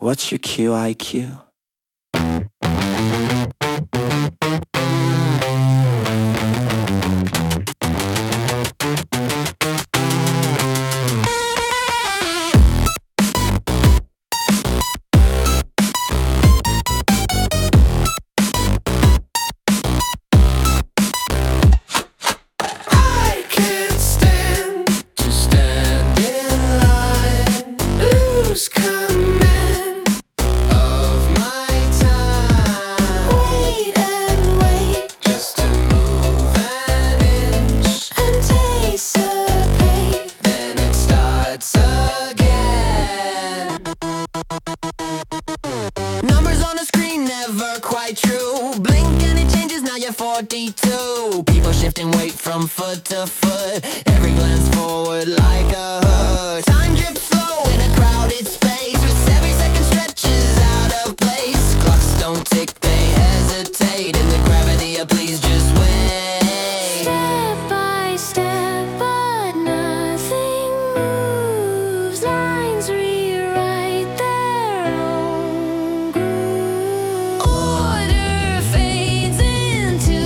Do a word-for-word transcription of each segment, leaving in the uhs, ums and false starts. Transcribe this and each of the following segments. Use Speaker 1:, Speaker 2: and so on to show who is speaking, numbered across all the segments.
Speaker 1: What's your Q I Q?
Speaker 2: forty-two. People shifting weight from foot to foot. Every glance forward like a hood. Time drips slow in a crowded space. With every second stretches out of place. Clocks don't tick, they hesitate. In the gravity of please just wait.
Speaker 3: Step by step, but nothing moves. Lines rewrite their own groove. Order fades into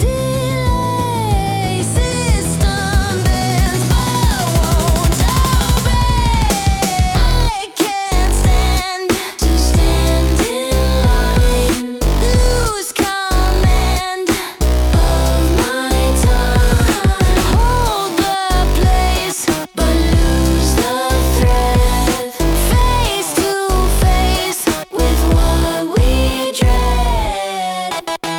Speaker 3: delay. System bends but won't obey. I can't stand to stand in line. Lose command of my time. Hold the place but lose the thread. Face to face with what we dread.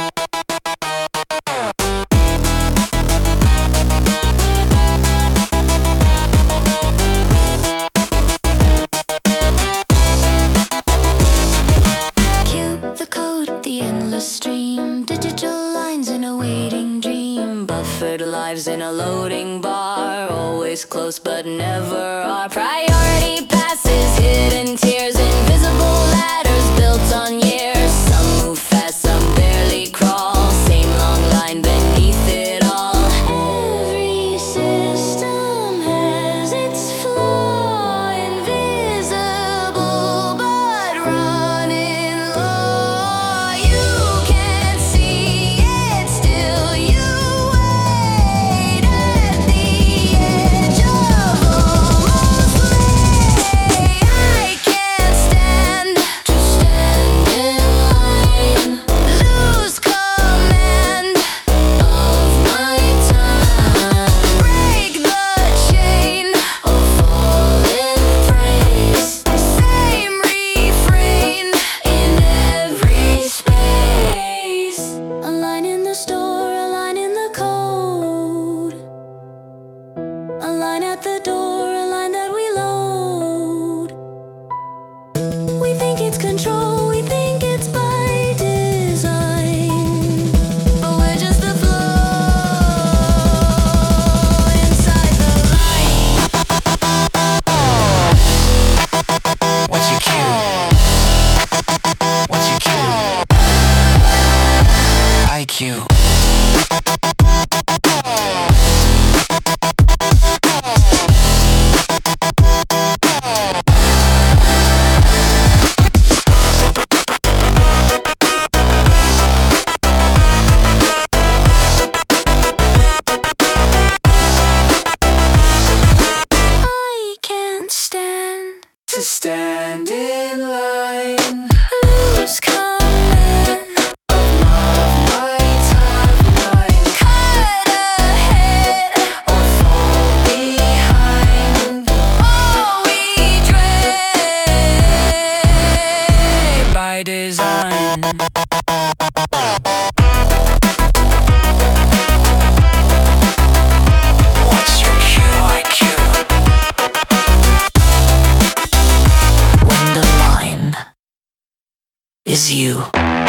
Speaker 3: Cue the code, the endless stream. Digital lines in a waiting dream. Buffered lives in a loading bar. Always close but never our priority passes. Hidden tears, invisible ladders built on years. Some move fast, some barely crawl. Same long line beneath it all. Every system has its flaw. Invisible but running low. You can't see it, still you wait at the edge of almost late. I can't stand to stand in line. Lose command of my time. Break the chain of fallen praise. Same refrain in every space. A line in the store, a line in the code. A line at the door, a line that we load. We think it's control, we think it's by design. But we're just the flow inside the line.
Speaker 2: What's your cue? What's your cue? I Q.
Speaker 3: I can't stand
Speaker 2: To stand in line.
Speaker 3: lose command.
Speaker 2: My timeline.
Speaker 3: Cut ahead,
Speaker 2: Or fall behind.
Speaker 3: all we dread.
Speaker 2: By design. What's your Q I Q?
Speaker 3: When the line is you.